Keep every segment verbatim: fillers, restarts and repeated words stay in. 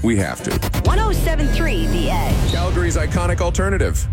we have to. one oh seven point three The Edge. Calgary's iconic alternative.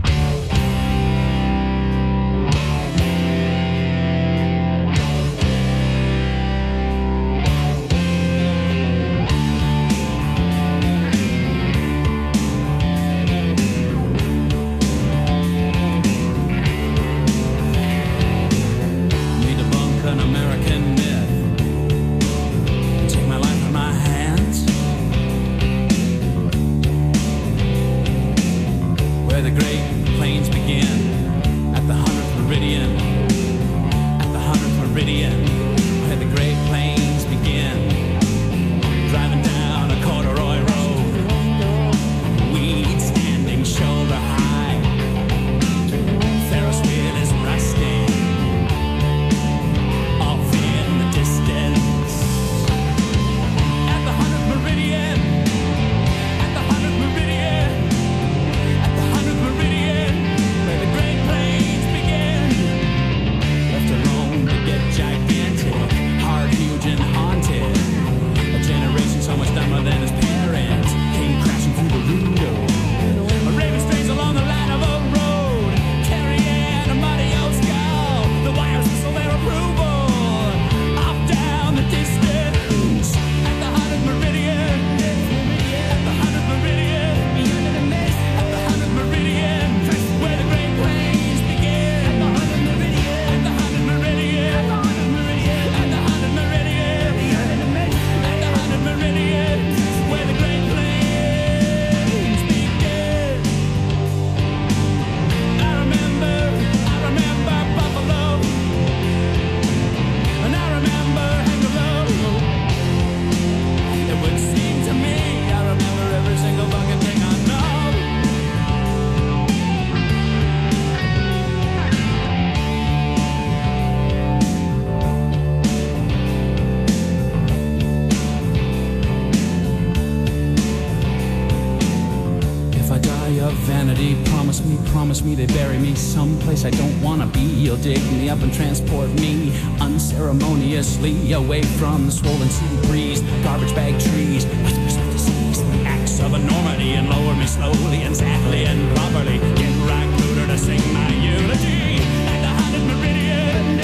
Promise me they bury me someplace I don't want to be. You'll dig me up and transport me unceremoniously away from the swollen sea breeze, garbage bag trees, whispers of disease, acts of enormity, and lower me slowly and sadly and properly. Get right cooler to sing my eulogy at the hundred meridian,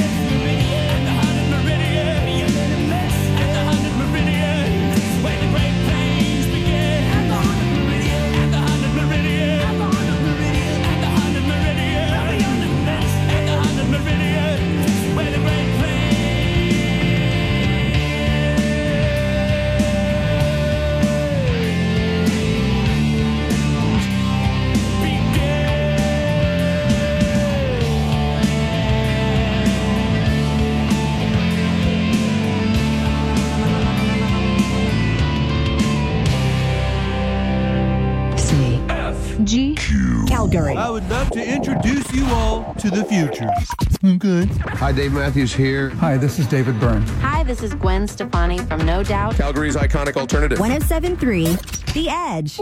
at the hundred meridian, at the hundred meridian, where the great plains begin. At the hundred meridian, at the hundred meridian, at the hundred meridian, at the hundred meridian, at the hundred meridian, where the great plains. G. Calgary. I would love to introduce you all to the future. Okay. Hi, Dave Matthews here. Hi, this is David Byrne. Hi, this is Gwen Stefani from No Doubt. Calgary's iconic alternative. one oh seven point three The Edge.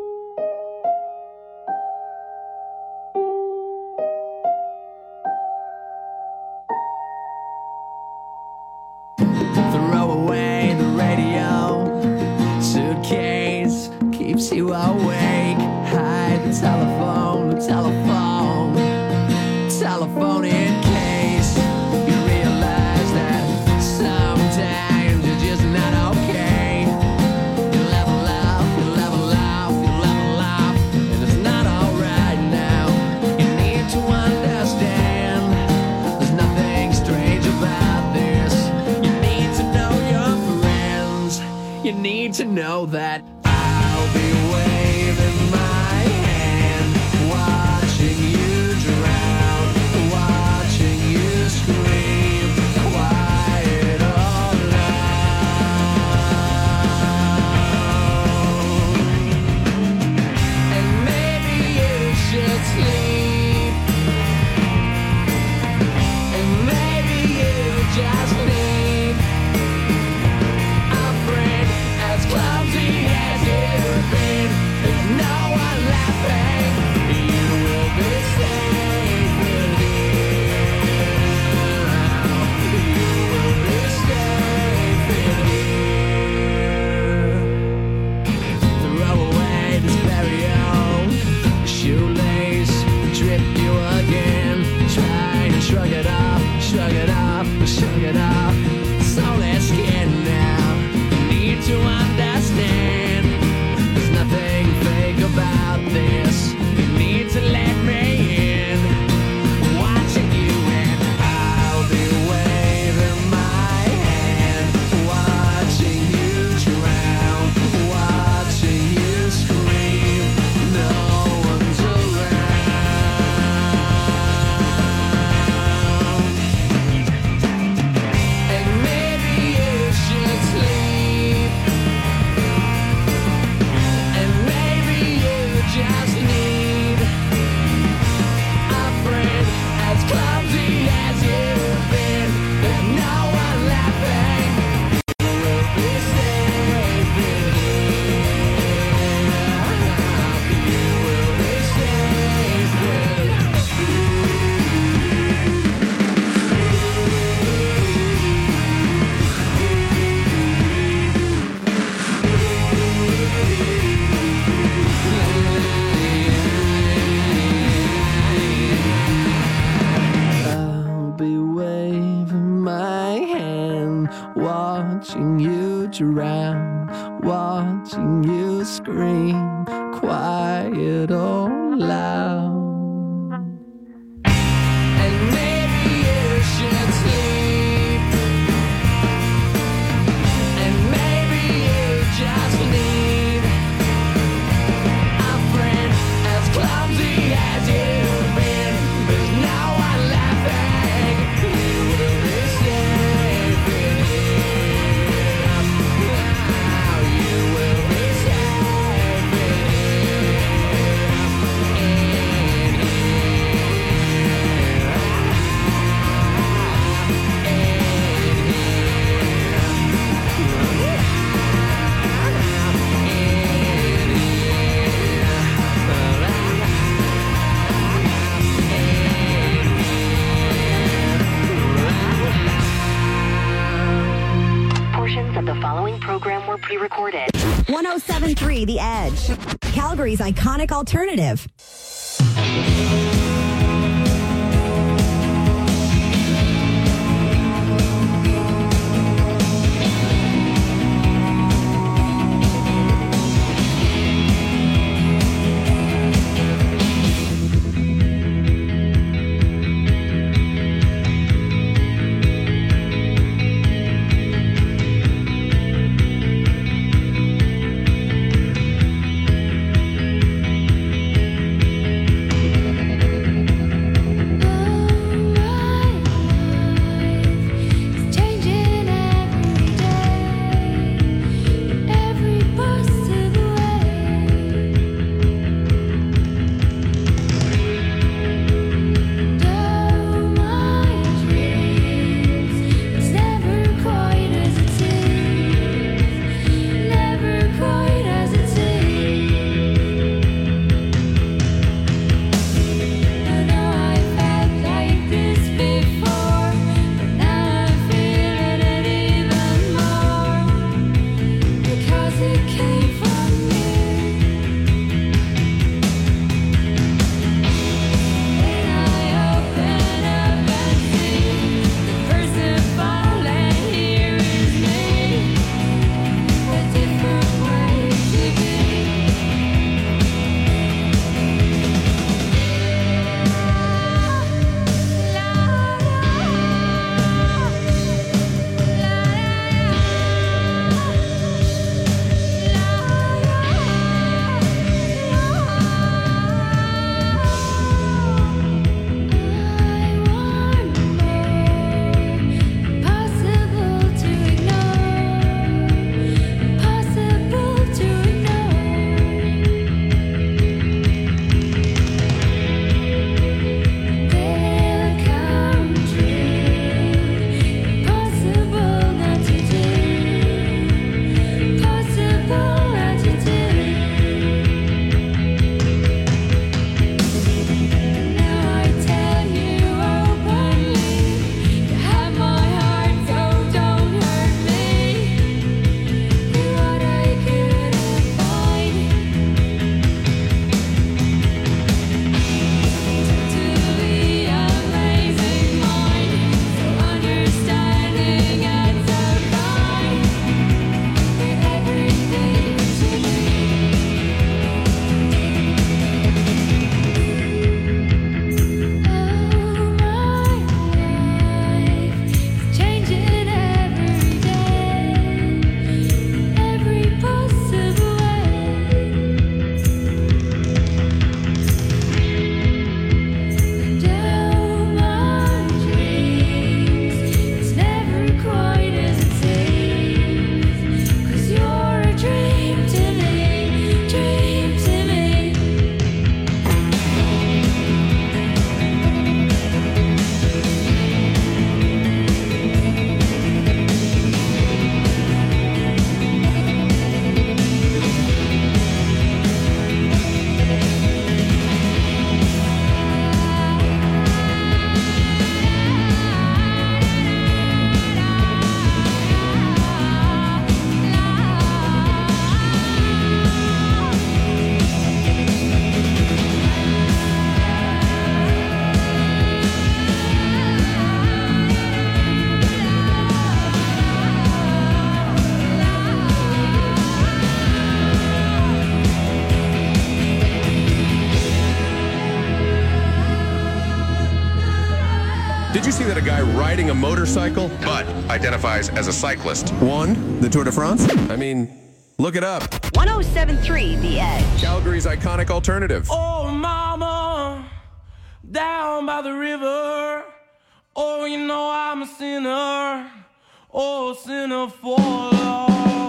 Throw away the radio. Suitcase keeps you awake. Hide the telephone, the telephone, telephone in case you realize that sometimes you're just not okay. You level up, you level up, you level up, and it's not alright now. You need to understand there's nothing strange about this. You need to know your friends. You need to know that I'll be waving my hand, watching you drown, watching you scream, quiet all alone. And maybe you should sleep, and maybe you just need a friend as clumsy as you've been. There's no one watch around, watching you scream, quiet or loud. And maybe you should sleep, and maybe you just need a friend as clumsy as you've been. There's no one laughing. You will be safe in here. Now you will be safe in Portions of the following program were pre-recorded. one oh seven point three The Edge. Calgary's iconic alternative. Did you see that a guy riding a motorcycle but identifies as a cyclist won the Tour de France? I mean, look it up. one oh seven point three The Edge. Calgary's iconic alternative. Oh, mama, down by the river. Oh, you know I'm a sinner. Oh, sinner for love.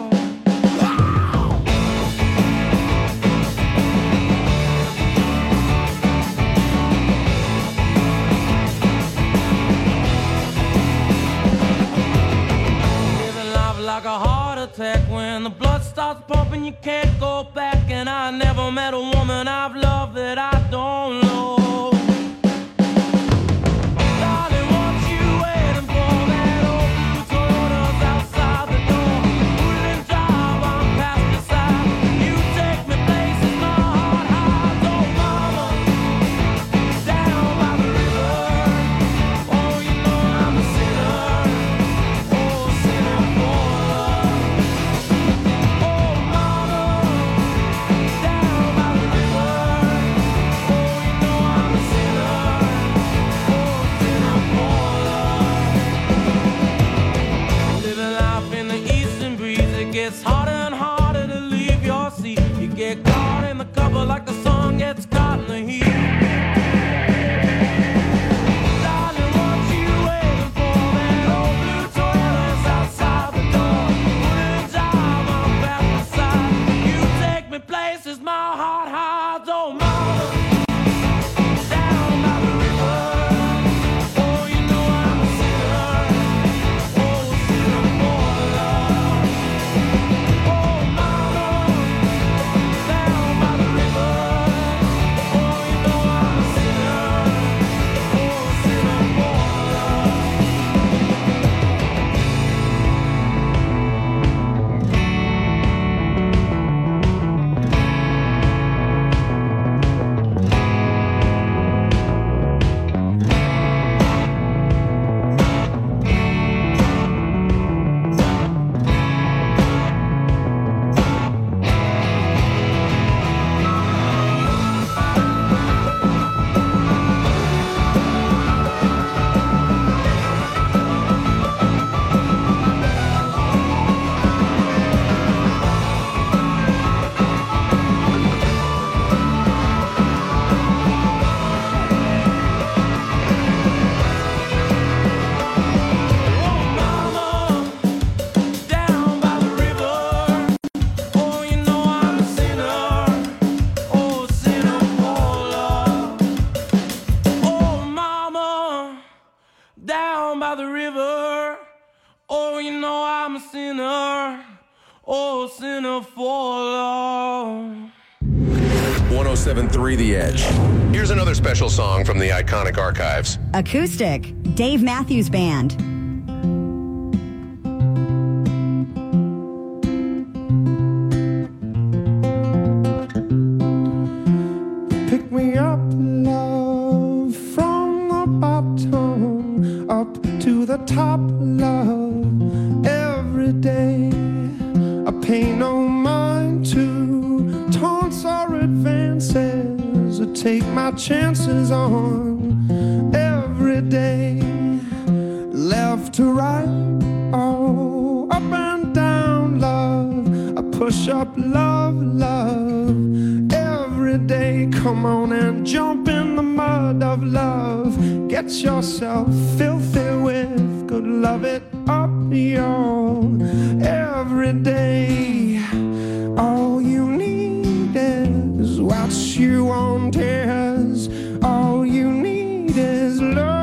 Like a heart attack when the blood starts pumping, you can't go back. And I never met a woman I've loved that I don't know. Darling, what you waiting for? That old blue Toyota's outside the door. Wouldn't drive on past your side. You take me places my heart hides. Oh, mama, down by the river. Oh, you know I'm a sinner. Oh, sinner for it's harder and harder to leave your seat. You get caught in the cover like the song gets caught in the heat. Darling, what you waiting for? That old blue Toyota's outside the door. Wouldn't drive on past the side. You take me places my heart hides. Oh, mama, down by the river. Oh, you know I'm a sinner. Oh, sinner for love. Down by the river. Oh, you know I'm a sinner. Oh, sinner for love. one oh seven point three The Edge. Here's another special song from the iconic archives. Acoustic, Dave Matthews Band. Pick me up, love, from the bottom up to the top, love, every day. I pay no mind to taunts or advances, I take my chances on every day. Left to right, oh, up and down, love, I push up, love, love, every day. Come on and jump in the mud of love. Get yourself filthy with good love it up, y'all. Every day, all you need is watch you on tears. All you need is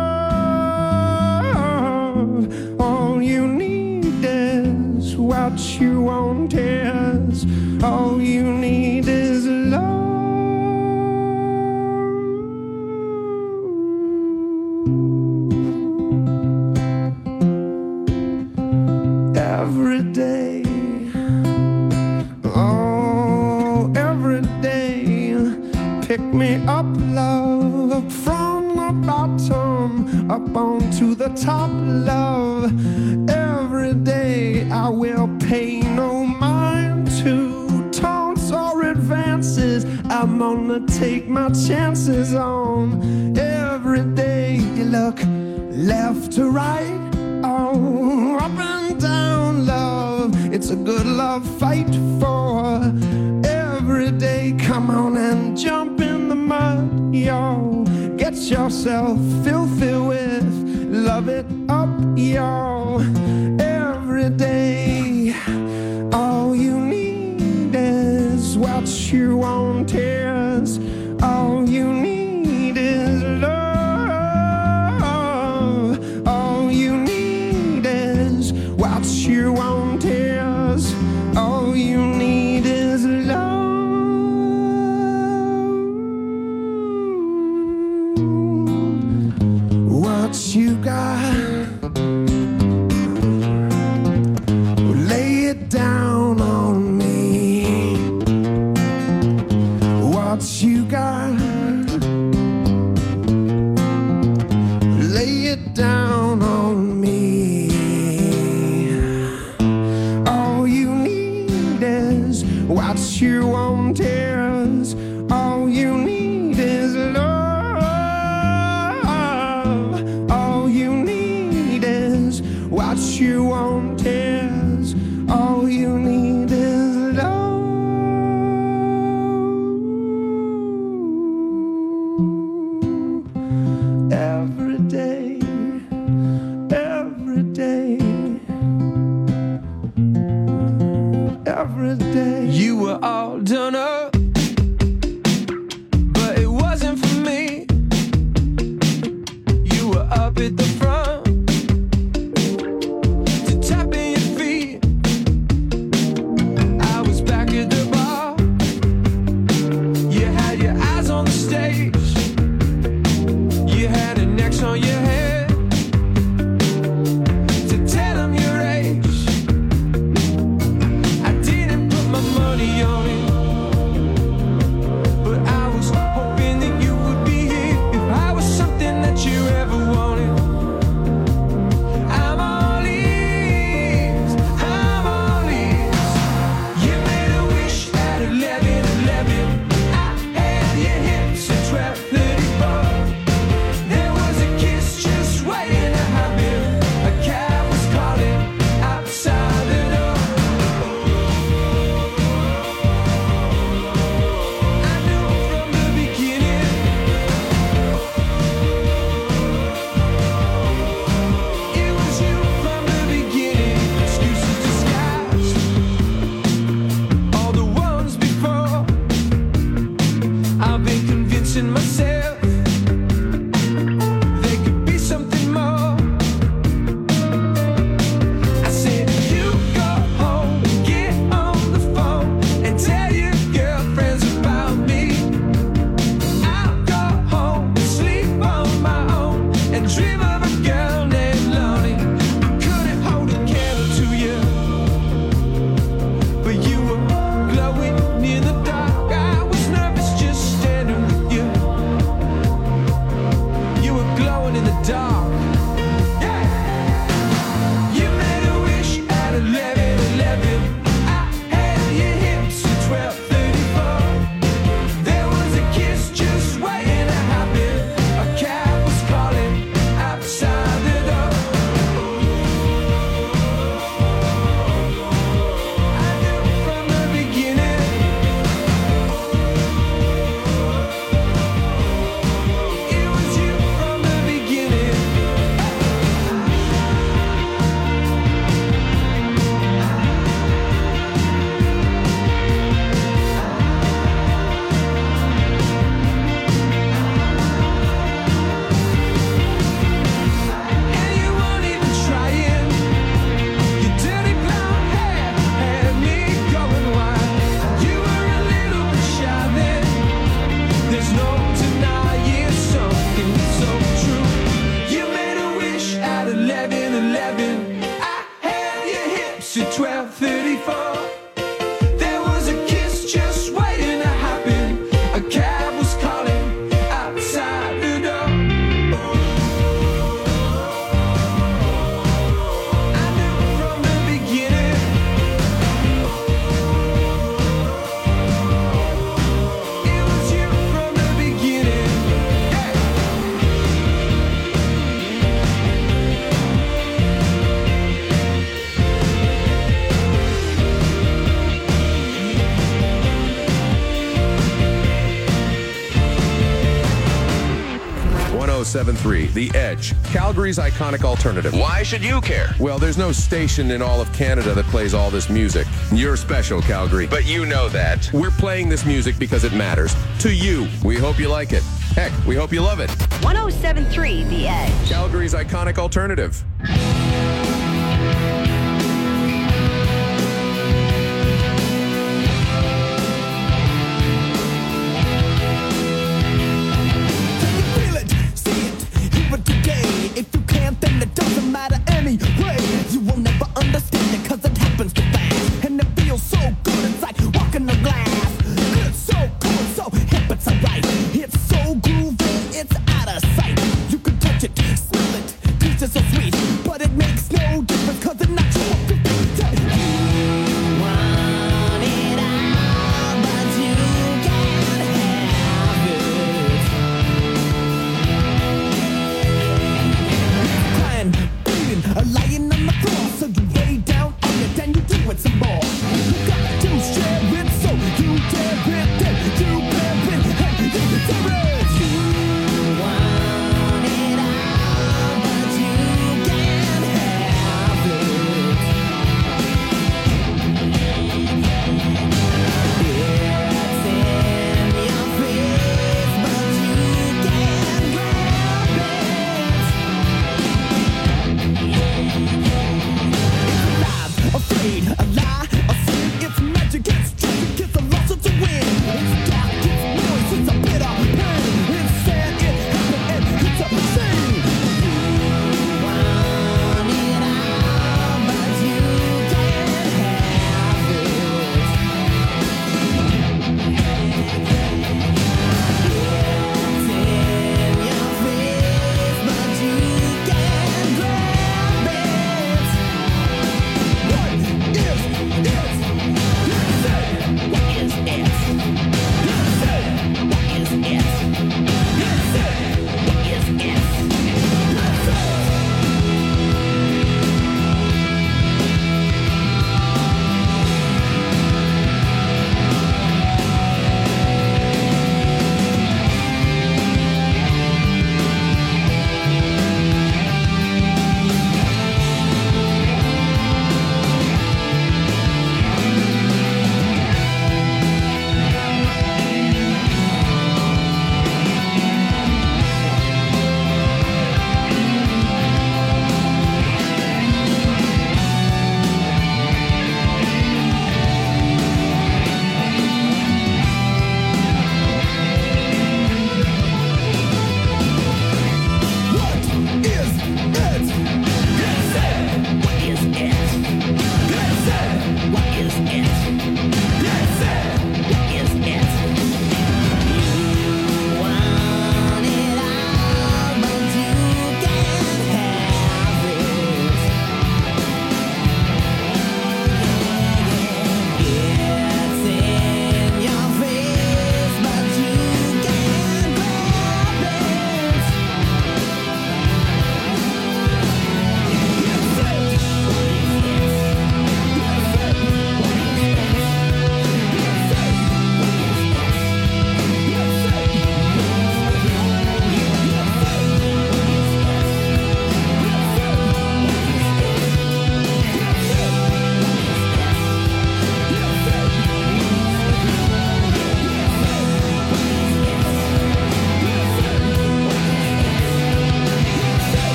love. All you need is watch you on tears. All you need is love. Every day, oh, every day, pick me up, love, up from the bottom, up onto the top, love. Every day I will pay no mind to taunts or advances. I'm gonna take my chances on every day. You look left to right, oh, up and down, love. It's a good love fight for every day. Come on and jump in the mud, yo. Get yourself filthy with, love it up, yo. Every day, all you need is what you want is. All you need is love. All you need is what you want is. All you need is love. What you got? Lay it down on me. What you got? Lay it down on me. All you need is what you want is. All you need is love. All you need is what you want is. All you need is love. Every day, every day, every day. You were all done up, but it wasn't for me. You were up at the front to tap in your feet. I was back at the bar. You had your eyes on the stage. You had an X on your head to tell them your age. I didn't put my money on it. seven point three, The Edge, Calgary's iconic alternative. Why should you care? Well, there's no station in all of Canada that plays all this music. You're special, Calgary, but you know that. We're playing this music because it matters. To you. We hope you like it. Heck, we hope you love it. one oh seven point three The Edge. Calgary's iconic alternative. If you can't, then it doesn't matter anyway. You will never understand it cause it happens too fast. And it feels so good, it's like walking on glass. It's so cool, so hip, it's alright. It's so groovy, it's out of sight. You can touch it, smell it, taste it so sweet. But it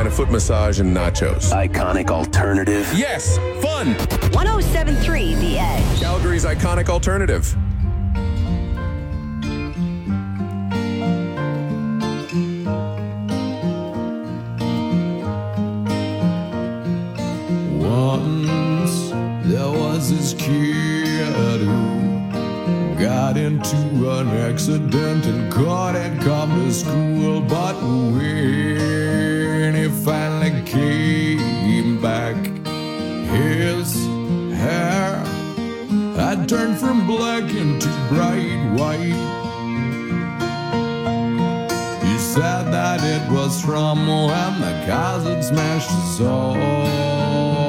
a foot massage and nachos. Iconic alternative. Yes, fun. one oh seven point three The Edge. Calgary's iconic alternative. Once there was this kid who got into an accident and couldn't come to school, but when he finally came back, his hair had turned from black into bright white. He said that it was from when the cars had smashed his soul.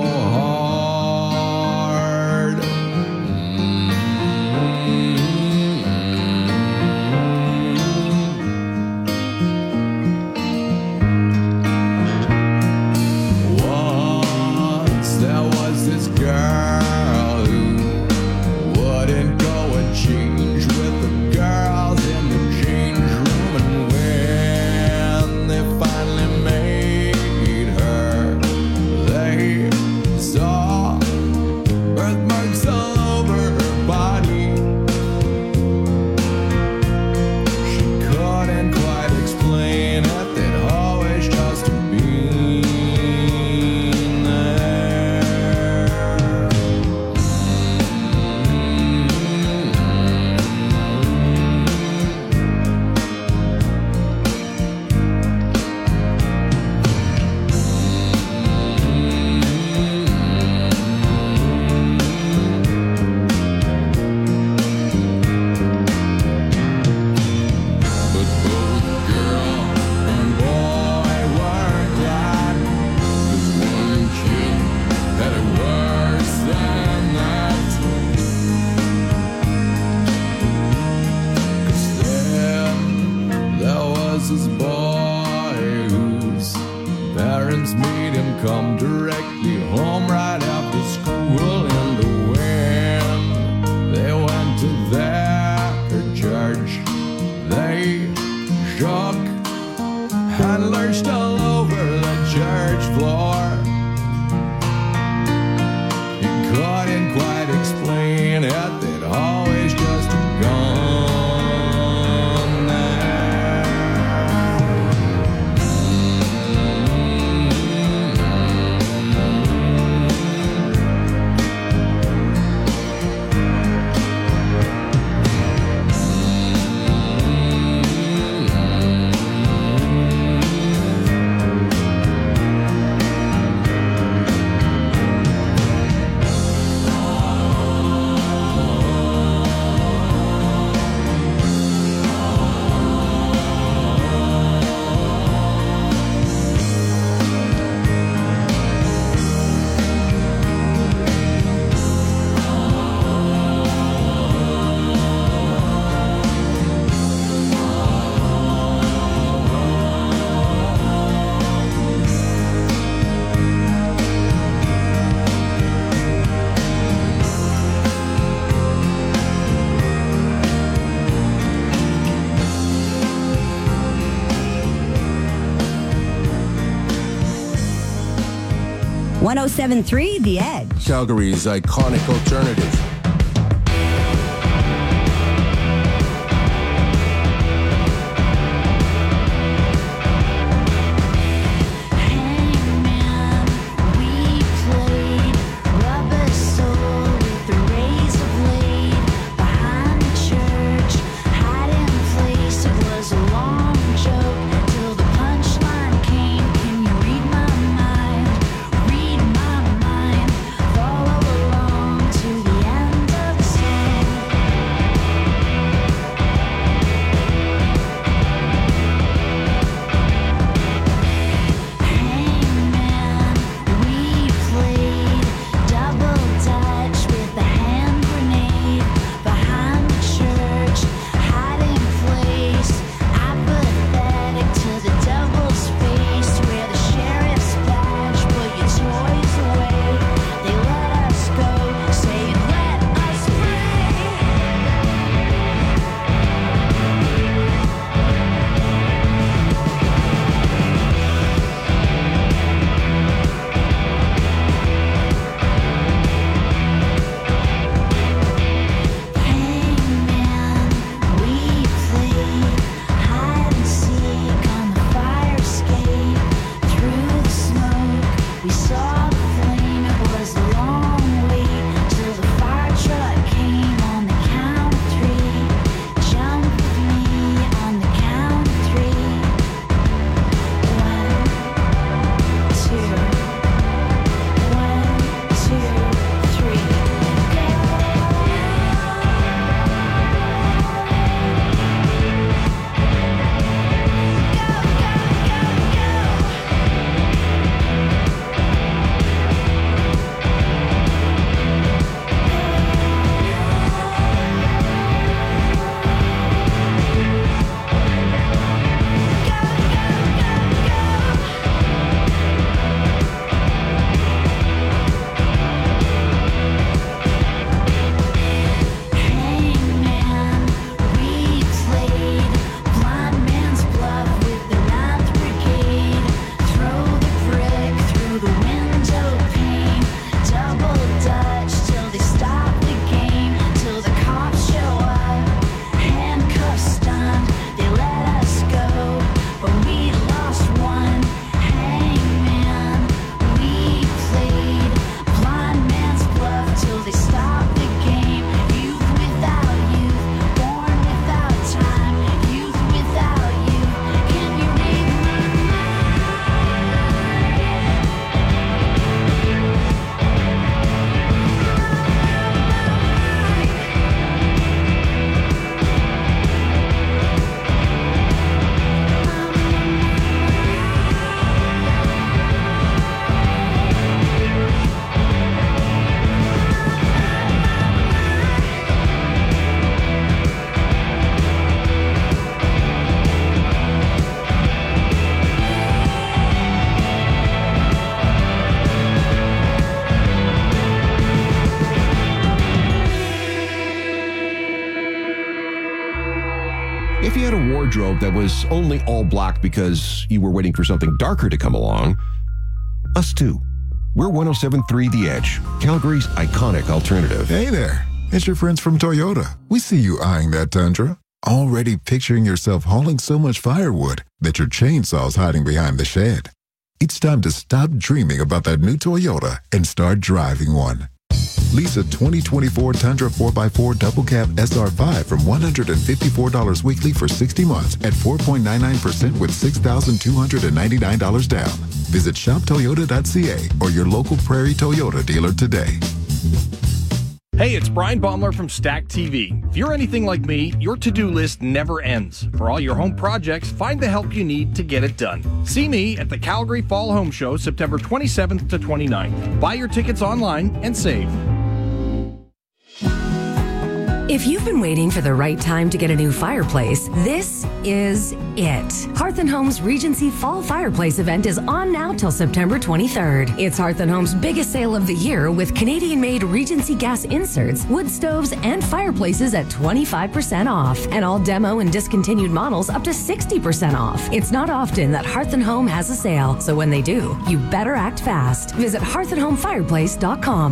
one oh seven point three The Edge. Calgary's iconic alternative. Follow along to the end. wardrobe that was only all black because you were waiting for something darker to come along, us too. We're one oh seven point three The Edge, Calgary's iconic alternative. Hey there, it's your friends from Toyota. We see you eyeing that Tundra. Already picturing yourself hauling so much firewood that your chainsaw's hiding behind the shed. It's time to stop dreaming about that new Toyota and start driving one. Lease a twenty twenty-four Tundra four by four Double Cab S R five from one hundred fifty-four dollars weekly for sixty months at four point nine nine percent with six thousand two hundred ninety-nine dollars down. Visit shop toyota dot c a or your local Prairie Toyota dealer today. Hey, it's Brian Baumler from Stack T V. If you're anything like me, your to-do list never ends. For all your home projects, find the help you need to get it done. See me at the Calgary Fall Home Show, September twenty-seventh to twenty-ninth. Buy your tickets online and save. If you've been waiting for the right time to get a new fireplace, this is it. Hearth and Home's Regency Fall Fireplace event is on now till September twenty-third. It's Hearth and Home's biggest sale of the year with Canadian-made Regency gas inserts, wood stoves, and fireplaces at twenty-five percent off, and all demo and discontinued models up to sixty percent off. It's not often that Hearth and Home has a sale, so when they do, you better act fast. Visit hearth and home fireplace dot com.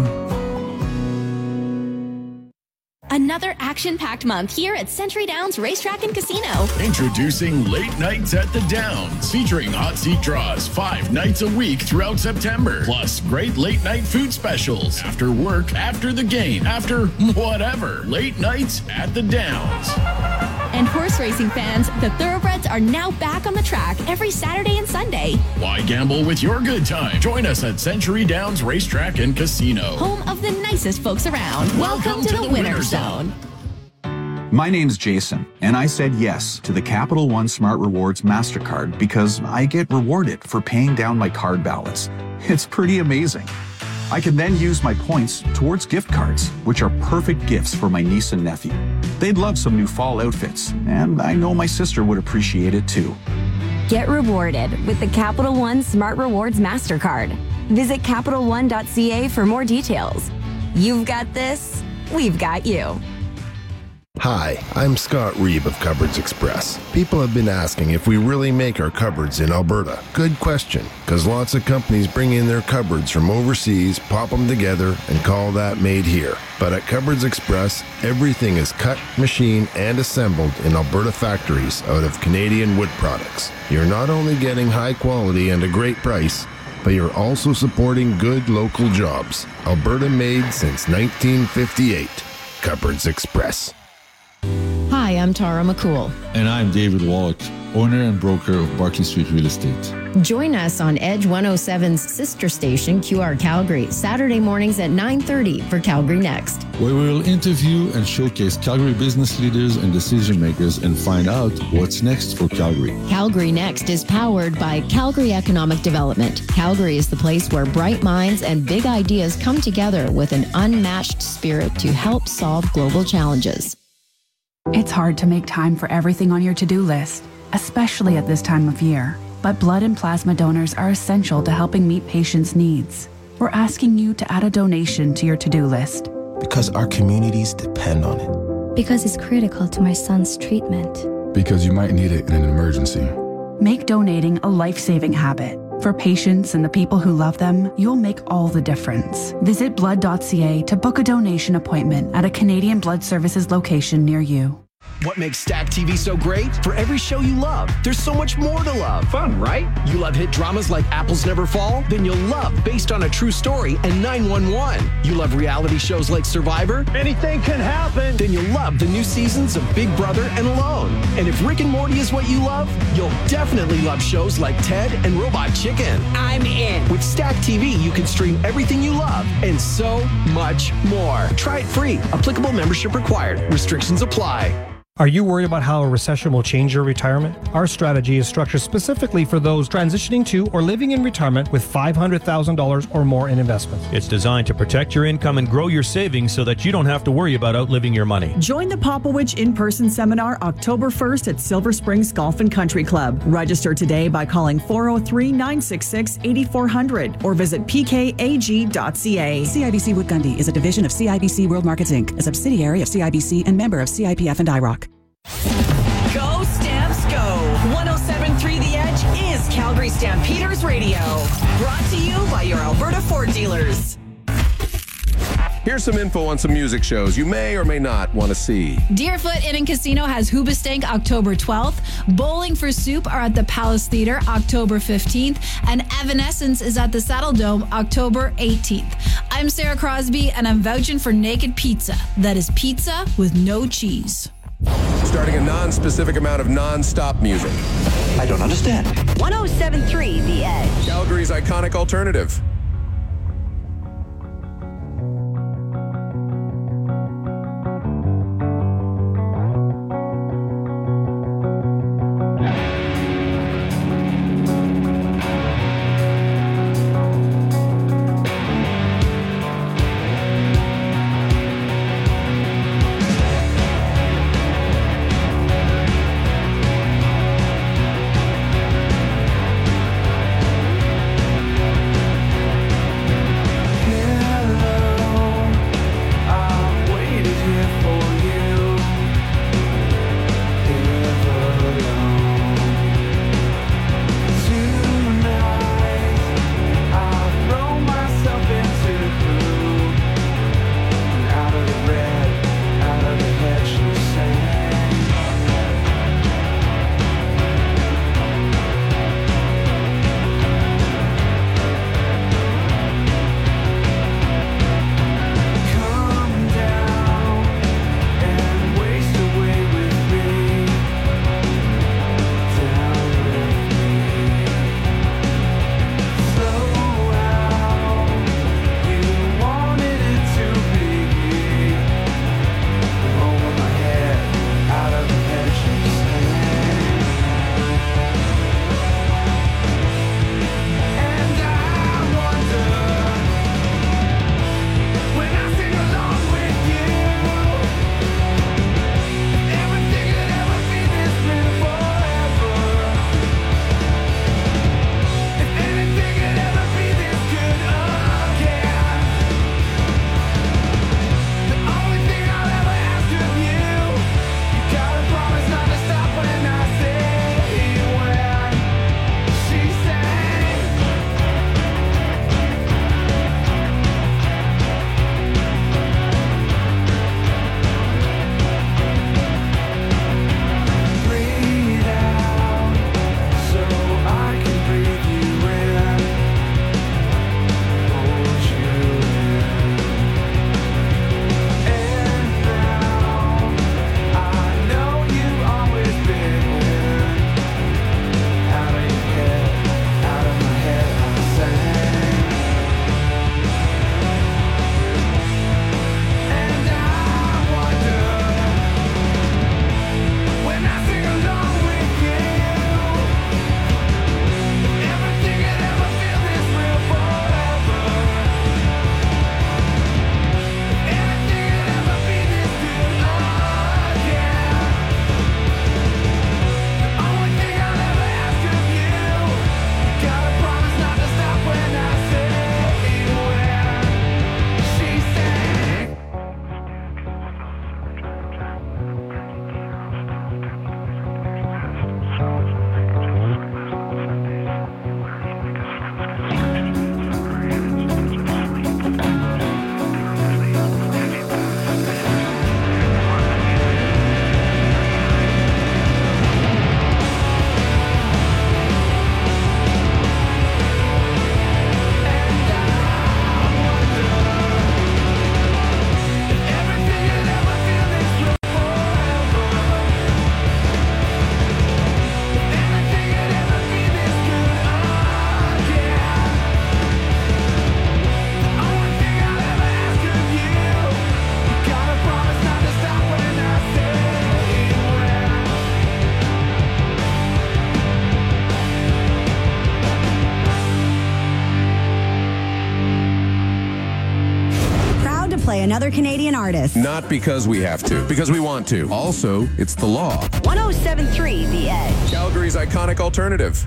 Another action-packed month here at Century Downs Racetrack and Casino. Introducing Late Nights at the Downs, featuring hot seat draws five nights a week throughout September. Plus, great late night food specials. After work, after the game, after whatever. Late Nights at the Downs. And horse racing fans, the Thoroughbreds are now back on the track every Saturday and Sunday. Why gamble with your good time? Join us at Century Downs Racetrack and Casino. Home of the nicest folks around. Welcome, Welcome to, to the, the Winner's Zone. My name's Jason, and I said yes to the Capital One Smart Rewards MasterCard because I get rewarded for paying down my card balance. It's pretty amazing. I can then use my points towards gift cards, which are perfect gifts for my niece and nephew. They'd love some new fall outfits, and I know my sister would appreciate it too. Get rewarded with the Capital One Smart Rewards MasterCard. Visit capital one dot c a for more details. You've got this, we've got you. Hi, I'm Scott Reeb of Cupboards Express. People have been asking if we really make our cupboards in Alberta. Good question, because lots of companies bring in their cupboards from overseas, pop them together, and call that made here. But at Cupboards Express, everything is cut, machined, and assembled in Alberta factories out of Canadian wood products. You're not only getting high quality and a great price, but you're also supporting good local jobs. Alberta made since nineteen fifty-eight. Cupboards Express. Hi, I'm Tara McCool. And I'm David Wallach, owner and broker of Barclay Street Real Estate. Join us on Edge one oh seven's sister station, Q R Calgary, Saturday mornings at nine thirty for Calgary Next, where we will interview and showcase Calgary business leaders and decision makers and find out what's next for Calgary. Calgary Next is powered by Calgary Economic Development. Calgary is the place where bright minds and big ideas come together with an unmatched spirit to help solve global challenges. It's hard to make time for everything on your to-do list, especially at this time of year. But blood and plasma donors are essential to helping meet patients' needs. We're asking you to add a donation to your to-do list. Because our communities depend on it. Because it's critical to my son's treatment. Because you might need it in an emergency. Make donating a life-saving habit. For patients and the people who love them, you'll make all the difference. Visit blood dot c a to book a donation appointment at a Canadian Blood Services location near you. What makes Stack T V so great? For every show you love, there's so much more to love. Fun, right? You love hit dramas like Apples Never Fall? Then you'll love Based on a True Story and nine one one. You love reality shows like Survivor? Anything can happen. Then you'll love the new seasons of Big Brother and Alone. And if Rick and Morty is what you love, you'll definitely love shows like Ted and Robot Chicken. I'm in. With Stack T V, you can stream everything you love and so much more. Try it free. Applicable membership required. Restrictions apply. Are you worried about how a recession will change your retirement? Our strategy is structured specifically for those transitioning to or living in retirement with five hundred thousand dollars or more in investments. It's designed to protect your income and grow your savings so that you don't have to worry about outliving your money. Join the Popowich in-person seminar October first at Silver Springs Golf and Country Club. Register today by calling four oh three, nine six six, eight four zero zero or visit p k a g dot c a. C I B C Wood Gundy is a division of C I B C World Markets Incorporated, a subsidiary of C I B C and member of C I P F and I R O C. Go Stamps Stampeders Radio. Brought to you by your Alberta Ford dealers. Here's some info on some music shows you may or may not want to see. Deerfoot Inn and Casino has Hoobastank October twelfth. Bowling for Soup are at the Palace Theatre October fifteenth. And Evanescence is at the Saddle Dome October eighteenth. I'm Sarah Crosby, and I'm vouching for Naked Pizza. That is pizza with no cheese. Starting a non-specific amount of non-stop music. I don't understand. one oh seven point three The Edge. Calgary's iconic alternative. Play another Canadian artist. Not because we have to, because we want to. Also, it's the law. one oh seven point three The Edge. Calgary's iconic alternative.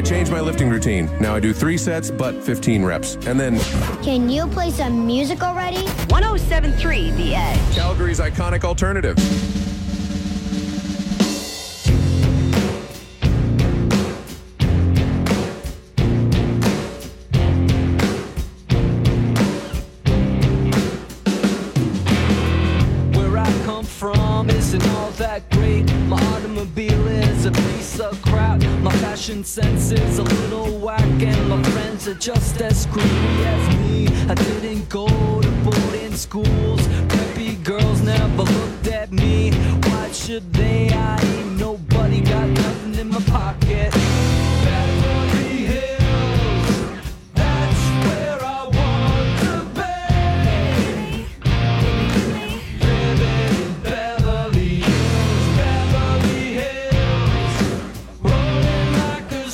changed my lifting routine. Now I do three sets, but fifteen reps. And then... Can you play some music already? one oh seven point three The Edge. Calgary's iconic alternative. Isn't all that great. My automobile is a piece of crap. My fashion sense is a little whack, and my friends are just as screwy as me. I didn't go to boarding schools. Preppy girls never looked at me. Why should they? I ain't nobody, got nothing in my pocket. Beverly Hills, that's where I want to be. Living in Beverly Hills, Beverly Hills, rolling like a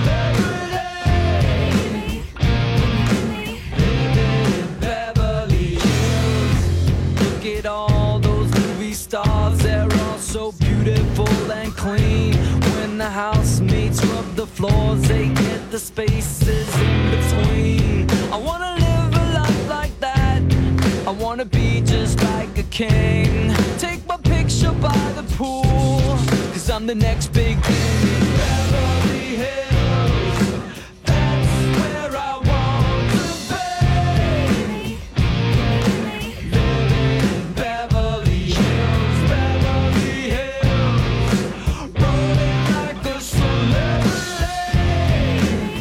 celebrity. Living in Beverly Hills, look at all those movie stars, they're all so beautiful and clean. When the housemates rub the floors, they get the spaces in between. I wanna live a life like that. I wanna be just like a king. Take my picture by the pool, cause I'm the next big thing in Beverly Hills. That's where I want to be. Living in Beverly Hills, Beverly Hills, rolling like a celebrity.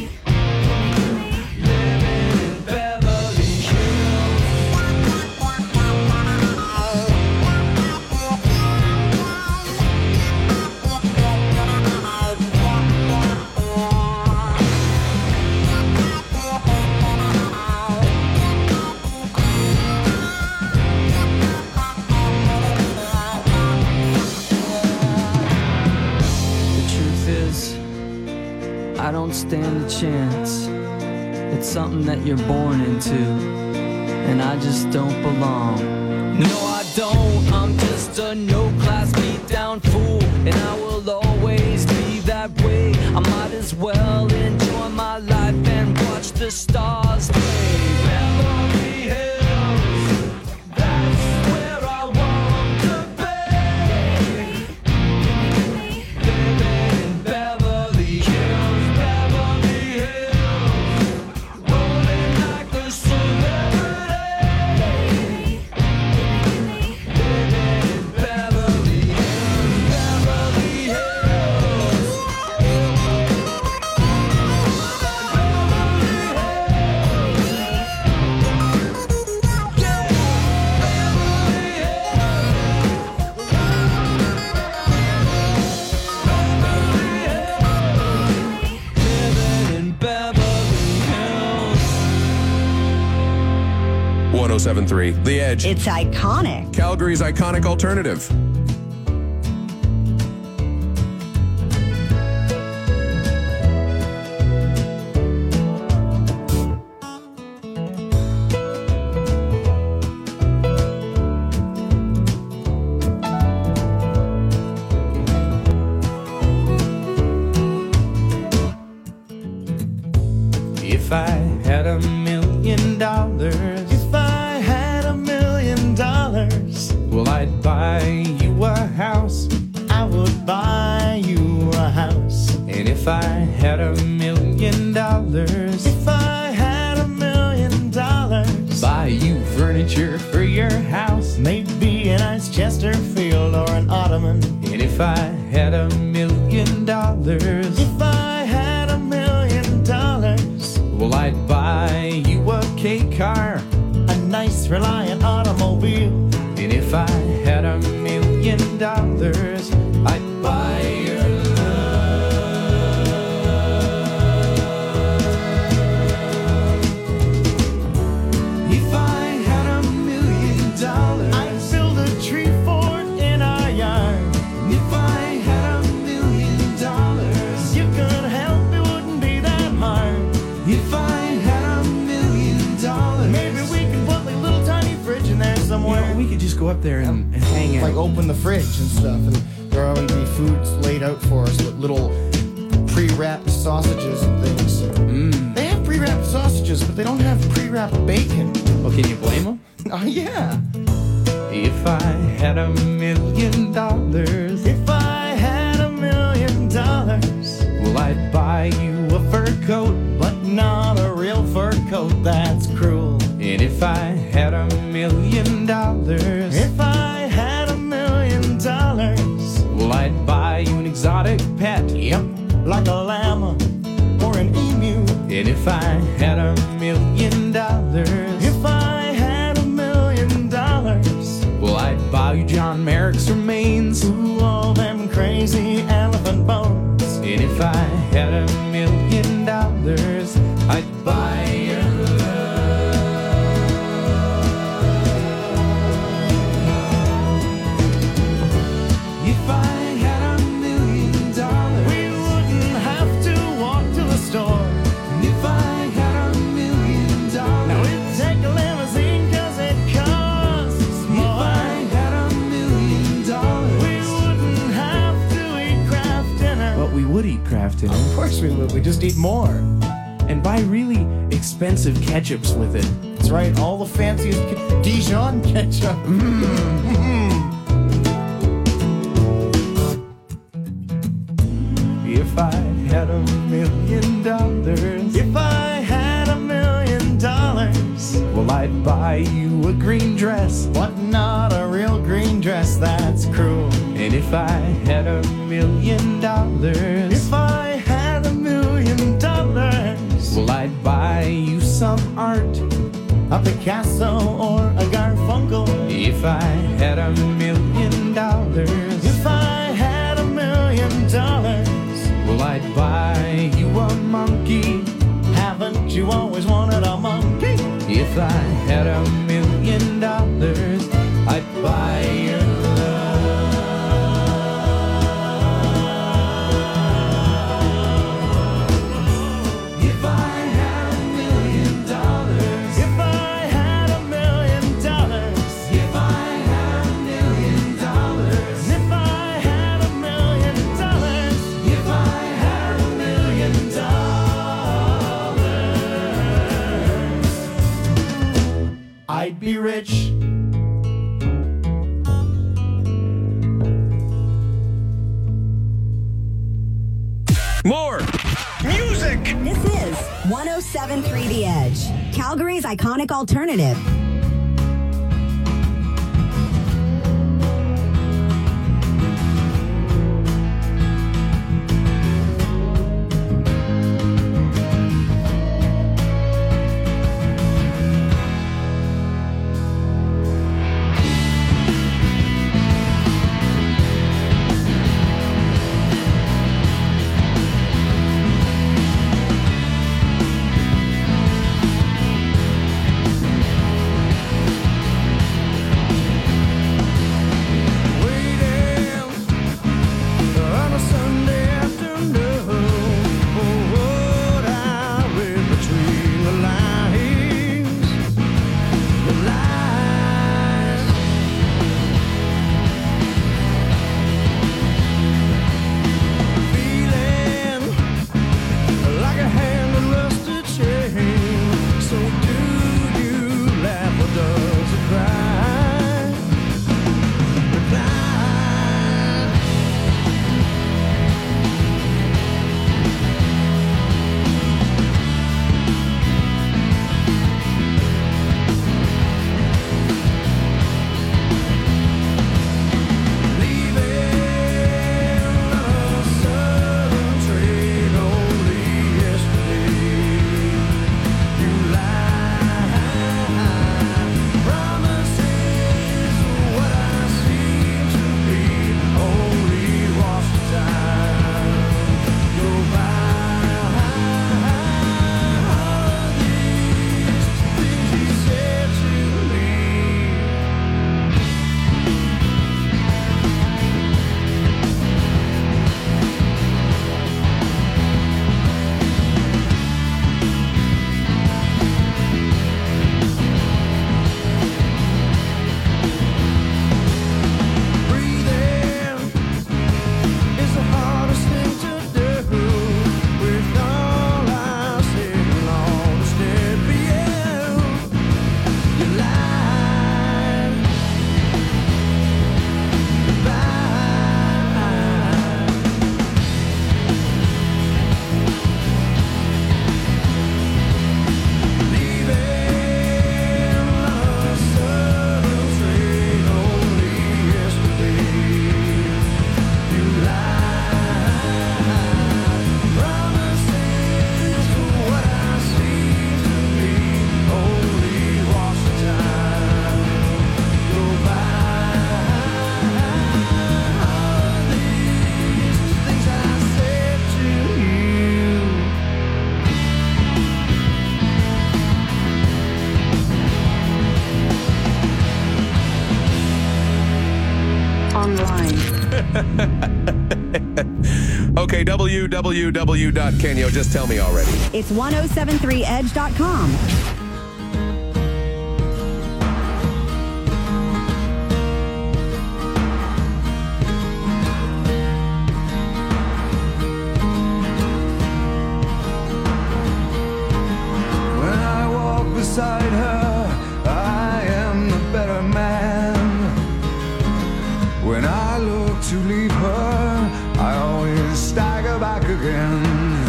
Living in Beverly Hills. The truth is, I don't stand a chance. It's something that you're born into, and I just don't belong. No, I don't. I'm just a no-class beat-down fool, and I will always be that way. I might as well enjoy my life and watch the stars play. Beverly Hills, that's where I want to be. Living in Beverly Hills, Beverly Hills, rolling like a celebrity. Living in Beverly Hills, Beverly Hills. Living in Beverly Hills. one oh seven point three The Edge. It's iconic. Calgary's iconic alternative. If I had a million dollars, if I had a million dollars, well, I'd buy you a house. I would buy you a house. And if I had a million dollars, if I had a million dollars, buy you furniture for your house. Maybe a nice Chesterfield or an ottoman. And if I had a million dollars, if I had a million dollars, well, I'd buy you a K car, a nice Reliant automobile. And if I had a million dollars, I'd buy your love. If I had a million dollars, I'd build a tree fort in our yard. If I had a million dollars, you could help, it wouldn't be that hard. If I had a million dollars, maybe we could put like a little tiny fridge in there somewhere. You know, we could just go up there and, and hang out. Like open the fridge and stuff, and there would be foods laid out for us with little pre-wrapped sausages and things. Mm. They have pre-wrapped sausages, but they don't have pre-wrapped bacon. Well, can you blame them? Oh, yeah. If I had a million dollars, If I had a million dollars, well, I'd buy you a fur coat, but not a real fur coat, that's cruel. and if I had a million dollars, If I had a million dollars, well, I'd buy you an exotic pet, yep, like a llama or an emu. and if I had a million dollars, If I had a million dollars, well, I'd buy you John Merrick's remains, ooh, all them crazy elephant bones. and if I had a million dollars, I'd buy your If I had a million dollars, We wouldn't have to walk to the store. and if I had a million dollars, Now we'd take a limousine cause it costs if more. I had a million dollars, We wouldn't have to eat Kraft dinner. but we would eat Kraft dinner Of course we would, we just eat more. and buy really expensive ketchups with it. That's right, all the fanciest ke- Dijon ketchup. Mm. If I had a million dollars, If I had a million dollars, well, I'd buy you a green dress, but not a real green dress, that's cruel. and if I had a million dollars, If I had a million dollars, well, I'd buy you some art. a Picasso or a Garfunkel. If I had a million dollars, If I had a million dollars, well, I'd buy you a monkey. haven't you always wanted a monkey? If I had a million dollars, I'd buy your love. If I had a million dollars, If I had a million dollars, if I had a million dollars, if I had a million dollars, if I had a million dollars, I'd be rich. More music. This is one oh seven point three The Edge, Calgary's iconic alternative. Okay, w w w dot kenyo. Just tell me already. It's ten seventy-three edge dot com. When I walk beside her, I am the better man. When I look to leave her, I always stagger back again.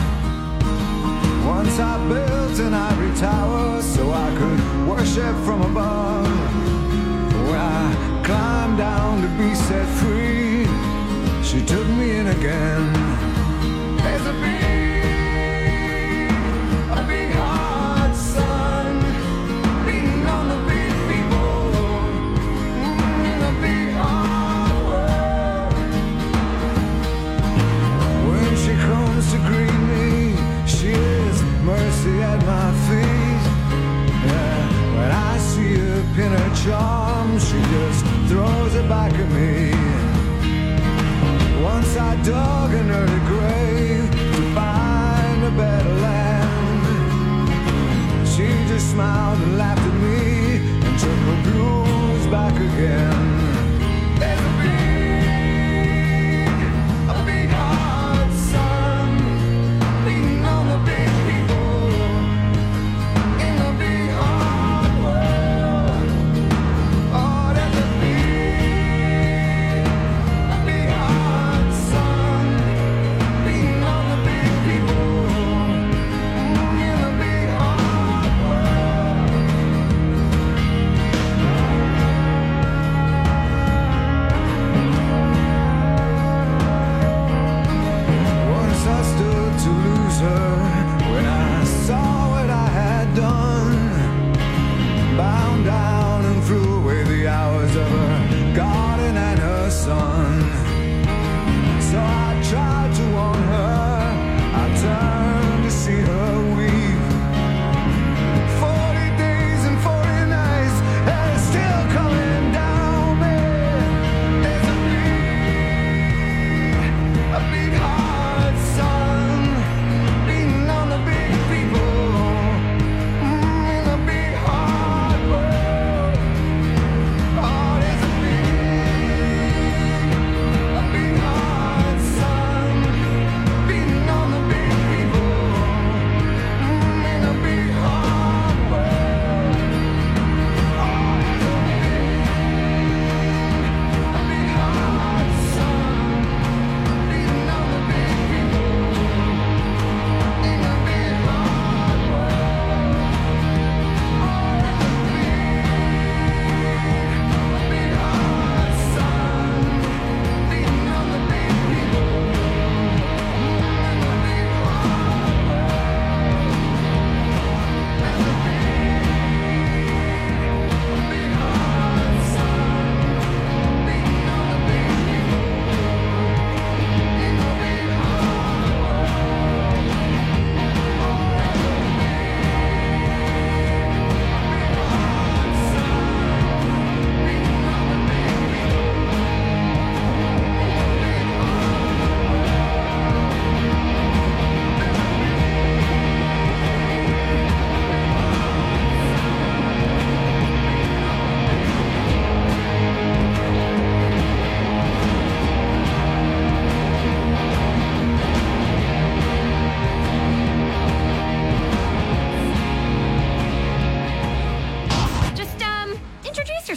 Once I built an ivory tower so I could worship from above. When I climbed down to be set free, she took me in again. There's a big, a big heart, son, beating on the big people, in a big hard world. When she comes to greet me, she is mercy at my feet. Yeah, when I see her pin her charm, she just throws it back at me. Once I dug an early grave to find a better land. She just smiled and laughed